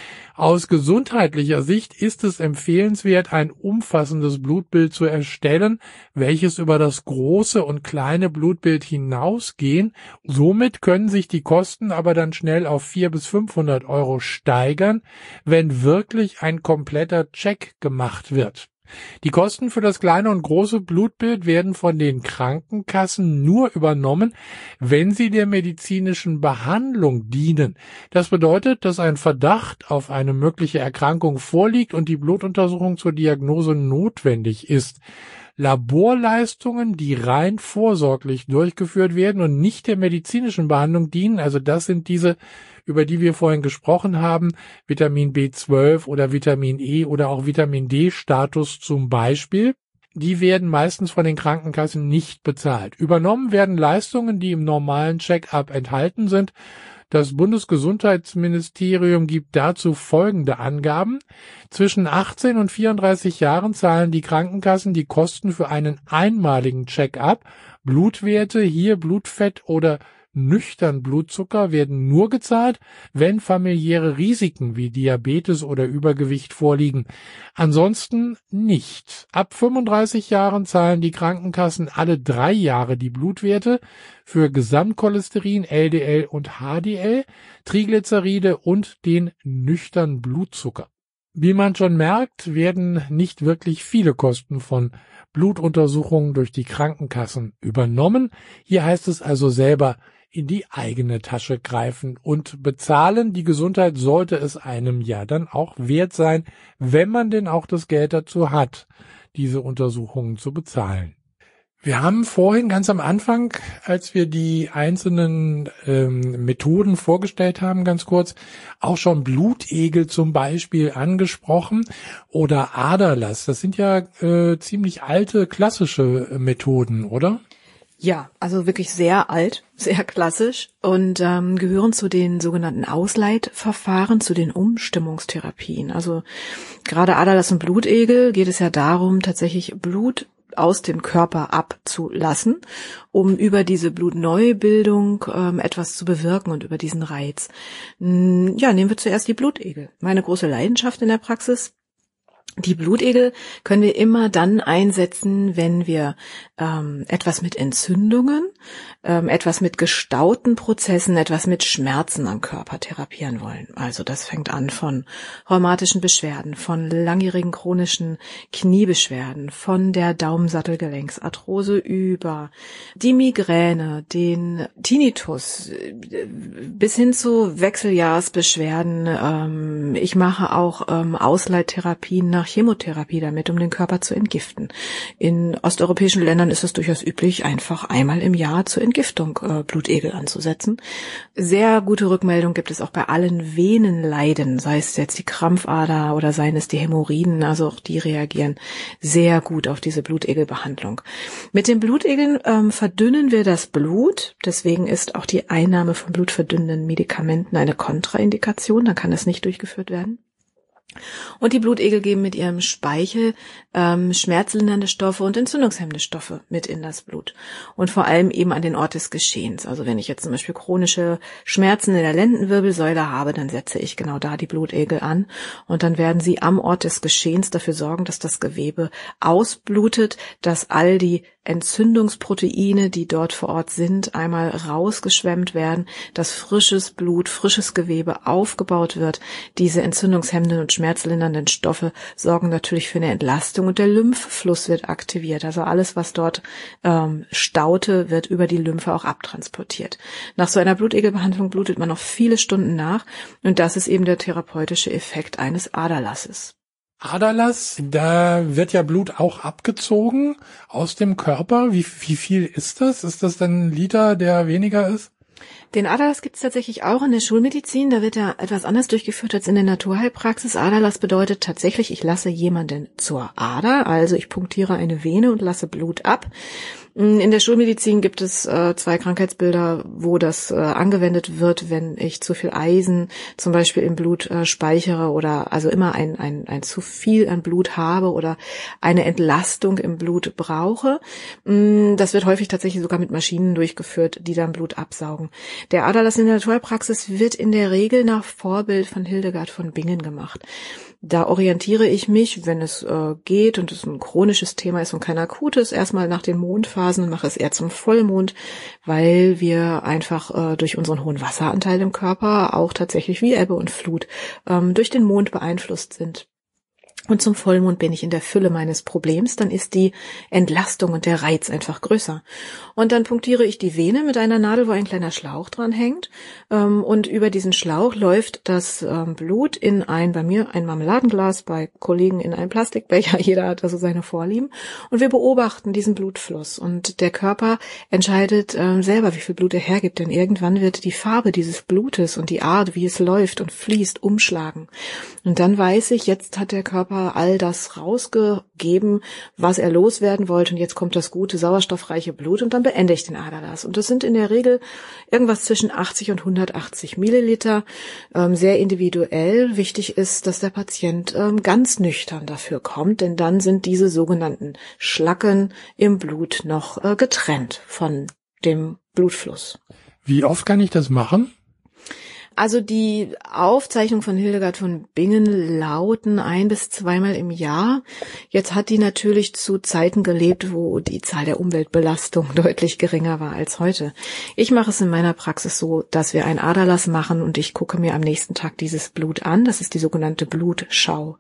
Aus gesundheitlicher Sicht ist es empfehlenswert, ein umfassendes Blutbild zu erstellen, welches über das große und kleine Blutbild hinausgehen. Somit können sich die Kosten aber dann schnell auf 400 bis 500 € steigern, wenn wirklich ein kompletter Check gemacht wird. Die Kosten für das kleine und große Blutbild werden von den Krankenkassen nur übernommen, wenn sie der medizinischen Behandlung dienen. Das bedeutet, dass ein Verdacht auf eine mögliche Erkrankung vorliegt und die Blutuntersuchung zur Diagnose notwendig ist. Laborleistungen, die rein vorsorglich durchgeführt werden und nicht der medizinischen Behandlung dienen, also das sind diese, über die wir vorhin gesprochen haben, Vitamin B12 oder Vitamin E oder auch Vitamin D-Status zum Beispiel, die werden meistens von den Krankenkassen nicht bezahlt. Übernommen werden Leistungen, die im normalen Check-up enthalten sind. Das Bundesgesundheitsministerium gibt dazu folgende Angaben. Zwischen 18 und 34 Jahren zahlen die Krankenkassen die Kosten für einen einmaligen Check-up. Blutwerte, hier Blutfett oder nüchtern Blutzucker werden nur gezahlt, wenn familiäre Risiken wie Diabetes oder Übergewicht vorliegen. Ansonsten nicht. Ab 35 Jahren zahlen die Krankenkassen alle 3 Jahre die Blutwerte für Gesamtcholesterin, LDL und HDL, Triglyceride und den nüchtern Blutzucker. Wie man schon merkt, werden nicht wirklich viele Kosten von Blutuntersuchungen durch die Krankenkassen übernommen. Hier heißt es also selber in die eigene Tasche greifen und bezahlen. Die Gesundheit sollte es einem ja dann auch wert sein, wenn man denn auch das Geld dazu hat, diese Untersuchungen zu bezahlen. Wir haben vorhin ganz am Anfang, als wir die einzelnen Methoden vorgestellt haben, ganz kurz, auch schon Blutegel zum Beispiel angesprochen oder Aderlass. Das sind ja ziemlich alte, klassische Methoden, oder? Ja, also wirklich sehr alt, sehr klassisch und gehören zu den sogenannten Ausleitverfahren, zu den Umstimmungstherapien. Also gerade Aderlass und Blutegel geht es ja darum, tatsächlich Blut aus dem Körper abzulassen, um über diese Blutneubildung etwas zu bewirken und über diesen Reiz. Ja, nehmen wir zuerst die Blutegel. Meine große Leidenschaft in der Praxis. Die Blutegel können wir immer dann einsetzen, wenn wir etwas mit Entzündungen, etwas mit gestauten Prozessen, etwas mit Schmerzen am Körper therapieren wollen. Also das fängt an von rheumatischen Beschwerden, von langjährigen chronischen Kniebeschwerden, von der Daumensattelgelenksarthrose über die Migräne, den Tinnitus bis hin zu Wechseljahrsbeschwerden. Ich mache auch Ausleittherapien nach nach Chemotherapie damit, um den Körper zu entgiften. In osteuropäischen Ländern ist es durchaus üblich, einfach einmal im Jahr zur Entgiftung Blutegel anzusetzen. Sehr gute Rückmeldung gibt es auch bei allen Venenleiden, sei es jetzt die Krampfader oder seien es die Hämorrhoiden, also auch die reagieren sehr gut auf diese Blutegelbehandlung. Mit den Blutegeln verdünnen wir das Blut, deswegen ist auch die Einnahme von blutverdünnenden Medikamenten eine Kontraindikation, dann kann es nicht durchgeführt werden. Und die Blutegel geben mit ihrem Speichel schmerzlindernde Stoffe und entzündungshemmende Stoffe mit in das Blut. Und vor allem eben an den Ort des Geschehens. Also wenn ich jetzt zum Beispiel chronische Schmerzen in der Lendenwirbelsäule habe, dann setze ich genau da die Blutegel an. Und dann werden sie am Ort des Geschehens dafür sorgen, dass das Gewebe ausblutet, dass all die Entzündungsproteine, die dort vor Ort sind, einmal rausgeschwemmt werden, dass frisches Blut, frisches Gewebe aufgebaut wird. Diese entzündungshemmenden und schmerzlindernden Stoffe sorgen natürlich für eine Entlastung und der Lymphfluss wird aktiviert. Also alles, was dort staute, wird über die Lymphe auch abtransportiert. Nach so einer Blutegelbehandlung blutet man noch viele Stunden nach und das ist eben der therapeutische Effekt eines Aderlasses. Aderlass, da wird ja Blut auch abgezogen aus dem Körper. Wie viel ist das? Ist das dann ein Liter, der weniger ist? Den Aderlass gibt es tatsächlich auch in der Schulmedizin. Da wird er etwas anders durchgeführt als in der Naturheilpraxis. Aderlass bedeutet tatsächlich, ich lasse jemanden zur Ader, also ich punktiere eine Vene und lasse Blut ab. In der Schulmedizin gibt es 2 Krankheitsbilder, wo das angewendet wird, wenn ich zu viel Eisen zum Beispiel im Blut speichere oder also immer ein zu viel an Blut habe oder eine Entlastung im Blut brauche. Das wird häufig tatsächlich sogar mit Maschinen durchgeführt, die dann Blut absaugen. Der Aderlass in der Naturheilpraxis wird in der Regel nach Vorbild von Hildegard von Bingen gemacht. Da orientiere ich mich, wenn es geht und es ein chronisches Thema ist und kein akutes, erstmal nach den Mondphasen und mache es eher zum Vollmond, weil wir einfach durch unseren hohen Wasseranteil im Körper auch tatsächlich wie Ebbe und Flut durch den Mond beeinflusst sind. Und zum Vollmond bin ich in der Fülle meines Problems, dann ist die Entlastung und der Reiz einfach größer. Und dann punktiere ich die Vene mit einer Nadel, wo ein kleiner Schlauch dran hängt. Und über diesen Schlauch läuft das Blut in bei mir ein Marmeladenglas, bei Kollegen in einen Plastikbecher. Jeder hat also seine Vorlieben. Und wir beobachten diesen Blutfluss. Und der Körper entscheidet selber, wie viel Blut er hergibt. Denn irgendwann wird die Farbe dieses Blutes und die Art, wie es läuft und fließt, umschlagen. Und dann weiß ich, jetzt hat der Körper all das rausgegeben, was er loswerden wollte und jetzt kommt das gute, sauerstoffreiche Blut und dann beende ich den Aderlass. Und das sind in der Regel irgendwas zwischen 80 und 180 Milliliter, sehr individuell. Wichtig ist, dass der Patient ganz nüchtern dafür kommt, denn dann sind diese sogenannten Schlacken im Blut noch getrennt von dem Blutfluss. Wie oft kann ich das machen? Also die Aufzeichnung von Hildegard von Bingen lauten 1- bis 2-mal im Jahr. Jetzt hat die natürlich zu Zeiten gelebt, wo die Zahl der Umweltbelastung deutlich geringer war als heute. Ich mache es in meiner Praxis so, dass wir einen Aderlass machen und ich gucke mir am nächsten Tag dieses Blut an. Das ist die sogenannte Blutschau.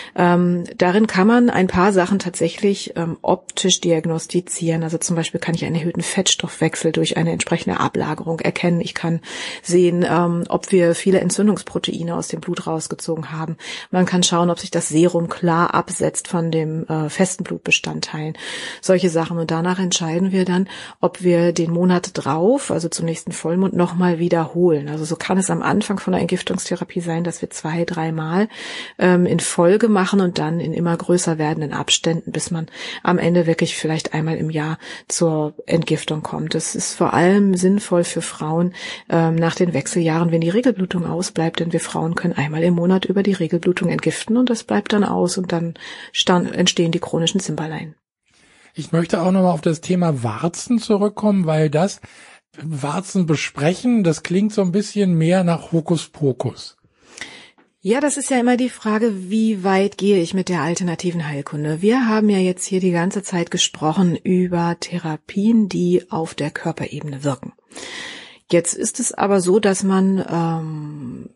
Darin kann man ein paar Sachen tatsächlich optisch diagnostizieren. Also zum Beispiel kann ich einen erhöhten Fettstoffwechsel durch eine entsprechende Ablagerung erkennen. Ich kann sehen, ob wir viele Entzündungsproteine aus dem Blut rausgezogen haben. Man kann schauen, ob sich das Serum klar absetzt von dem festen Blutbestandteilen. Solche Sachen. Und danach entscheiden wir dann, ob wir den Monat drauf, also zum nächsten Vollmond, nochmal wiederholen. Also so kann es am Anfang von der Entgiftungstherapie sein, dass wir 2-3 Mal in Folge machen und dann in immer größer werdenden Abständen, bis man am Ende wirklich vielleicht einmal im Jahr zur Entgiftung kommt. Das ist vor allem sinnvoll für Frauen nach den Wechseljahren, wenn die Regelblutung ausbleibt, denn wir Frauen können einmal im Monat über die Regelblutung entgiften und das bleibt dann aus und dann entstehen die chronischen Zimperlein. Ich möchte auch nochmal auf das Thema Warzen zurückkommen, weil das Warzen besprechen, das klingt so ein bisschen mehr nach Hokuspokus. Ja, das ist ja immer die Frage, wie weit gehe ich mit der alternativen Heilkunde? Wir haben ja jetzt hier die ganze Zeit gesprochen über Therapien, die auf der Körperebene wirken. Jetzt ist es aber so, dass man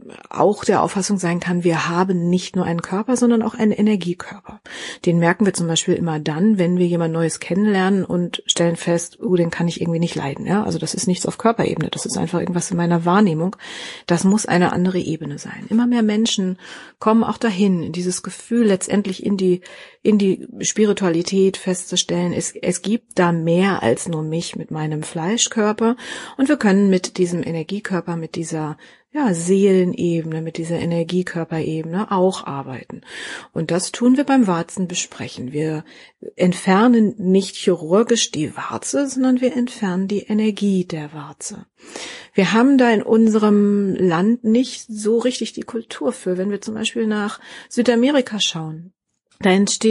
auch der Auffassung sein kann, wir haben nicht nur einen Körper, sondern auch einen Energiekörper. Den merken wir zum Beispiel immer dann, wenn wir jemand Neues kennenlernen und stellen fest, den kann ich irgendwie nicht leiden. Ja? Also das ist nichts auf Körperebene, das ist einfach irgendwas in meiner Wahrnehmung. Das muss eine andere Ebene sein. Immer mehr Menschen kommen auch dahin, in dieses Gefühl letztendlich in die Spiritualität festzustellen, es gibt da mehr als nur mich mit meinem Fleischkörper und wir können mit diesem Energiekörper, mit dieser Seelenebene, mit dieser Energiekörperebene auch arbeiten. Und das tun wir beim Warzenbesprechen. Wir entfernen nicht chirurgisch die Warze, sondern wir entfernen die Energie der Warze. Wir haben da in unserem Land nicht so richtig die Kultur für. Wenn wir zum Beispiel nach Südamerika schauen, da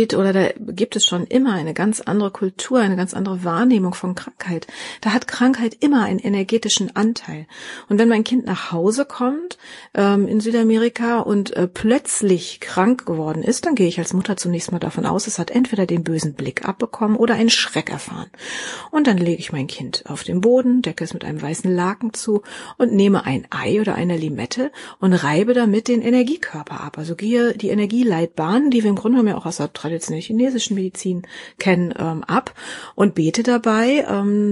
gibt es schon immer eine ganz andere Kultur, eine ganz andere Wahrnehmung von Krankheit. Da hat Krankheit immer einen energetischen Anteil. Und wenn mein Kind nach Hause kommt in Südamerika und plötzlich krank geworden ist, dann gehe ich als Mutter zunächst mal davon aus, es hat entweder den bösen Blick abbekommen oder einen Schreck erfahren. Und dann lege ich mein Kind auf den Boden, decke es mit einem weißen Laken zu und nehme ein Ei oder eine Limette und reibe damit den Energiekörper ab. Also gehe die Energieleitbahn, die wir im Grunde genommen auch aus der traditionellen chinesischen Medizin kennen, ab und bete dabei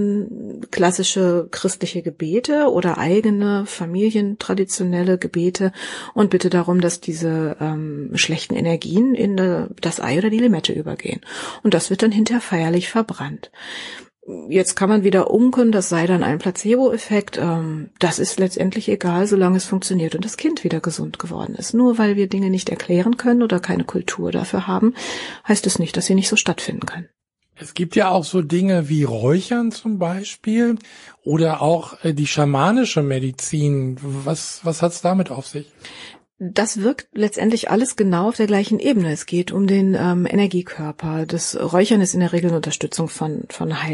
klassische christliche Gebete oder eigene familientraditionelle Gebete und bitte darum, dass diese schlechten Energien in das Ei oder die Limette übergehen. Und das wird dann hinterher feierlich verbrannt. Jetzt kann man wieder unken, das sei dann ein Placebo-Effekt. Das ist letztendlich egal, solange es funktioniert und das Kind wieder gesund geworden ist. Nur weil wir Dinge nicht erklären können oder keine Kultur dafür haben, heißt es nicht, dass sie nicht so stattfinden können. Es gibt ja auch so Dinge wie Räuchern zum Beispiel oder auch die schamanische Medizin. Was hat's damit auf sich? Das wirkt letztendlich alles genau auf der gleichen Ebene. Es geht um den Energiekörper. Das Räuchern ist in der Regel eine Unterstützung von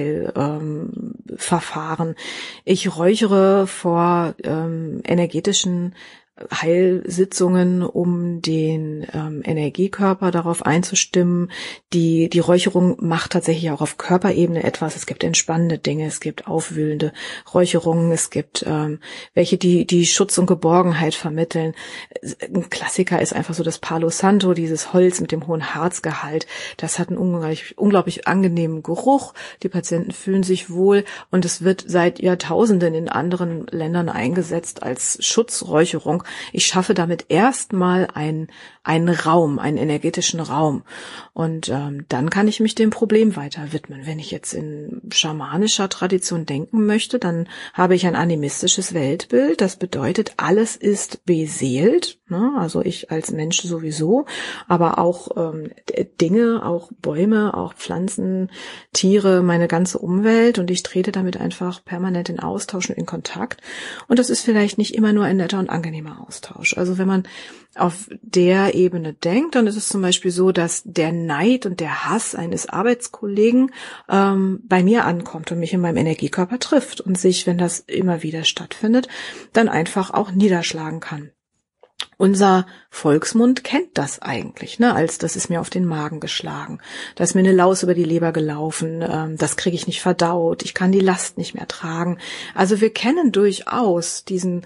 Heilverfahren. Ich räuchere vor energetischen Heilsitzungen, um den Energiekörper darauf einzustimmen. Die Räucherung macht tatsächlich auch auf Körperebene etwas. Es gibt entspannende Dinge, es gibt aufwühlende Räucherungen, es gibt welche, die Schutz und Geborgenheit vermitteln. Ein Klassiker ist einfach so das Palo Santo, dieses Holz mit dem hohen Harzgehalt. Das hat einen unglaublich angenehmen Geruch. Die Patienten fühlen sich wohl und es wird seit Jahrtausenden in anderen Ländern eingesetzt als Schutzräucherung. Ich schaffe damit erstmal einen Raum, einen energetischen Raum. Und dann kann ich mich dem Problem weiter widmen. Wenn ich jetzt in schamanischer Tradition denken möchte, dann habe ich ein animistisches Weltbild. Das bedeutet, alles ist beseelt, ne? Also ich als Mensch sowieso, aber auch Dinge, auch Bäume, auch Pflanzen, Tiere, meine ganze Umwelt. Und ich trete damit einfach permanent in Austausch und in Kontakt. Und das ist vielleicht nicht immer nur ein netter und angenehmer Austausch. Also wenn man auf der Ebene denkt, dann ist es zum Beispiel so, dass der Neid und der Hass eines Arbeitskollegen bei mir ankommt und mich in meinem Energiekörper trifft und sich, wenn das immer wieder stattfindet, dann einfach auch niederschlagen kann. Unser Volksmund kennt das eigentlich, ne? Als das ist mir auf den Magen geschlagen, da ist mir eine Laus über die Leber gelaufen, das kriege ich nicht verdaut, ich kann die Last nicht mehr tragen. Also wir kennen durchaus diesen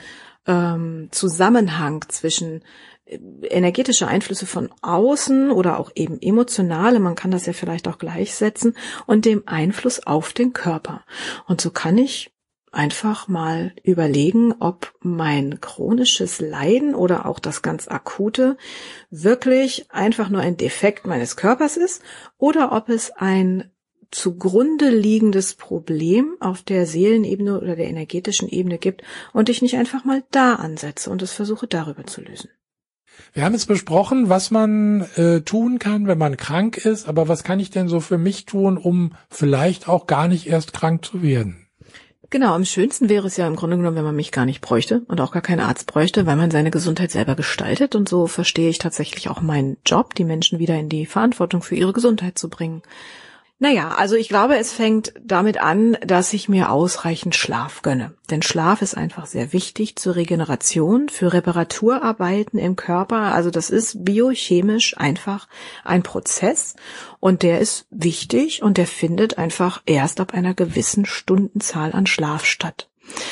Zusammenhang zwischen energetische Einflüsse von außen oder auch eben emotionale, man kann das ja vielleicht auch gleichsetzen, und dem Einfluss auf den Körper. Und so kann ich einfach mal überlegen, ob mein chronisches Leiden oder auch das ganz akute wirklich einfach nur ein Defekt meines Körpers ist oder ob es ein zugrunde liegendes Problem auf der Seelenebene oder der energetischen Ebene gibt und ich nicht einfach mal da ansetze und es versuche darüber zu lösen. Wir haben jetzt besprochen, was man tun kann, wenn man krank ist, aber was kann ich denn so für mich tun, um vielleicht auch gar nicht erst krank zu werden? Genau, am schönsten wäre es ja im Grunde genommen, wenn man mich gar nicht bräuchte und auch gar keinen Arzt bräuchte, weil man seine Gesundheit selber gestaltet, und so verstehe ich tatsächlich auch meinen Job, die Menschen wieder in die Verantwortung für ihre Gesundheit zu bringen. Naja, also ich glaube, es fängt damit an, dass ich mir ausreichend Schlaf gönne. Denn Schlaf ist einfach sehr wichtig zur Regeneration, für Reparaturarbeiten im Körper. Also das ist biochemisch einfach ein Prozess und der ist wichtig und der findet einfach erst ab einer gewissen Stundenzahl an Schlaf statt.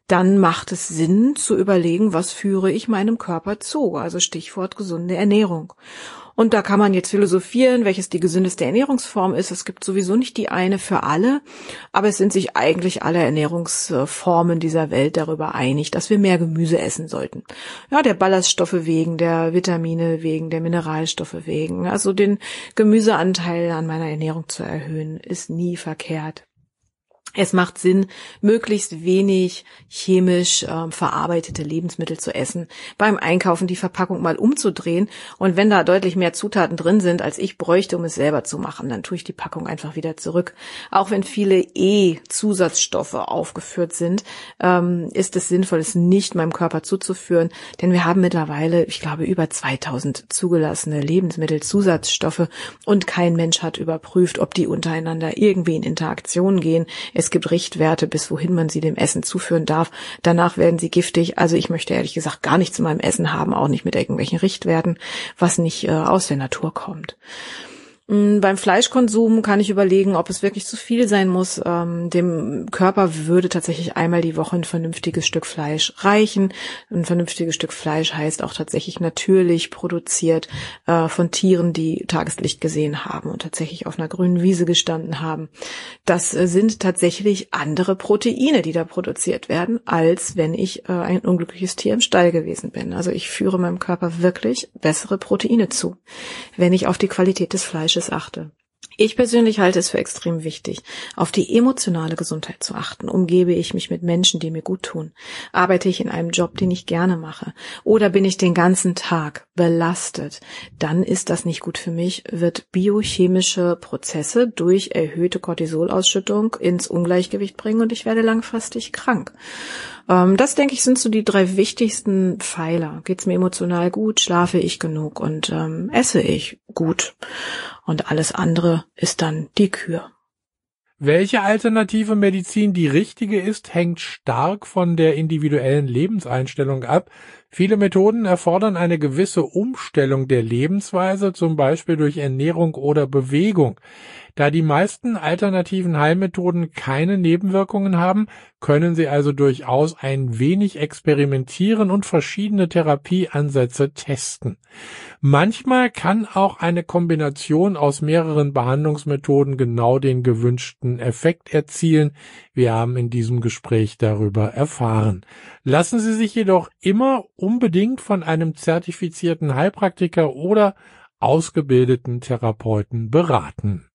dann macht es Sinn zu überlegen, was führe ich meinem Körper zu? Also Stichwort gesunde Ernährung. Und da kann man jetzt philosophieren, welches die gesündeste Ernährungsform ist. Es gibt sowieso nicht die eine für alle, aber es sind sich eigentlich alle Ernährungsformen dieser Welt darüber einig, dass wir mehr Gemüse essen sollten. Ja, der Ballaststoffe wegen, der Vitamine wegen, der Mineralstoffe wegen. Also den Gemüseanteil an meiner Ernährung zu erhöhen, ist nie verkehrt. Es macht Sinn, möglichst wenig chemisch verarbeitete Lebensmittel zu essen. Beim Einkaufen die Verpackung mal umzudrehen und wenn da deutlich mehr Zutaten drin sind, als ich bräuchte, um es selber zu machen, dann tue ich die Packung einfach wieder zurück. Auch wenn viele Zusatzstoffe aufgeführt sind, ist es sinnvoll, es nicht meinem Körper zuzuführen, denn wir haben mittlerweile, ich glaube, über 2000 zugelassene Lebensmittelzusatzstoffe und kein Mensch hat überprüft, ob die untereinander irgendwie in Interaktion gehen. Es gibt Richtwerte, bis wohin man sie dem Essen zuführen darf. Danach werden sie giftig. Also ich möchte ehrlich gesagt gar nichts in meinem Essen haben, auch nicht mit irgendwelchen Richtwerten, was nicht aus der Natur kommt. Beim Fleischkonsum kann ich überlegen, ob es wirklich zu viel sein muss. Dem Körper würde tatsächlich einmal die Woche ein vernünftiges Stück Fleisch reichen. Ein vernünftiges Stück Fleisch heißt auch tatsächlich natürlich produziert von Tieren, die Tageslicht gesehen haben und tatsächlich auf einer grünen Wiese gestanden haben. Das sind tatsächlich andere Proteine, die da produziert werden, als wenn ich ein unglückliches Tier im Stall gewesen bin. Also ich führe meinem Körper wirklich bessere Proteine zu, wenn ich auf die Qualität des Fleisches achte. Ich persönlich halte es für extrem wichtig, auf die emotionale Gesundheit zu achten. Umgebe ich mich mit Menschen, die mir gut tun? Arbeite ich in einem Job, den ich gerne mache? Oder bin ich den ganzen Tag belastet? Dann ist das nicht gut für mich, wird biochemische Prozesse durch erhöhte Cortisolausschüttung ins Ungleichgewicht bringen und ich werde langfristig krank. Das, denke ich, sind so die 3 wichtigsten Pfeiler. Geht's mir emotional gut? Schlafe ich genug? Und esse ich gut? Und alles andere ist dann die Kür. Welche alternative Medizin die richtige ist, hängt stark von der individuellen Lebenseinstellung ab. Viele Methoden erfordern eine gewisse Umstellung der Lebensweise, zum Beispiel durch Ernährung oder Bewegung. Da die meisten alternativen Heilmethoden keine Nebenwirkungen haben, können sie also durchaus ein wenig experimentieren und verschiedene Therapieansätze testen. Manchmal kann auch eine Kombination aus mehreren Behandlungsmethoden genau den gewünschten Effekt erzielen. Wir haben in diesem Gespräch darüber erfahren. Lassen Sie sich jedoch immer unbedingt von einem zertifizierten Heilpraktiker oder ausgebildeten Therapeuten beraten.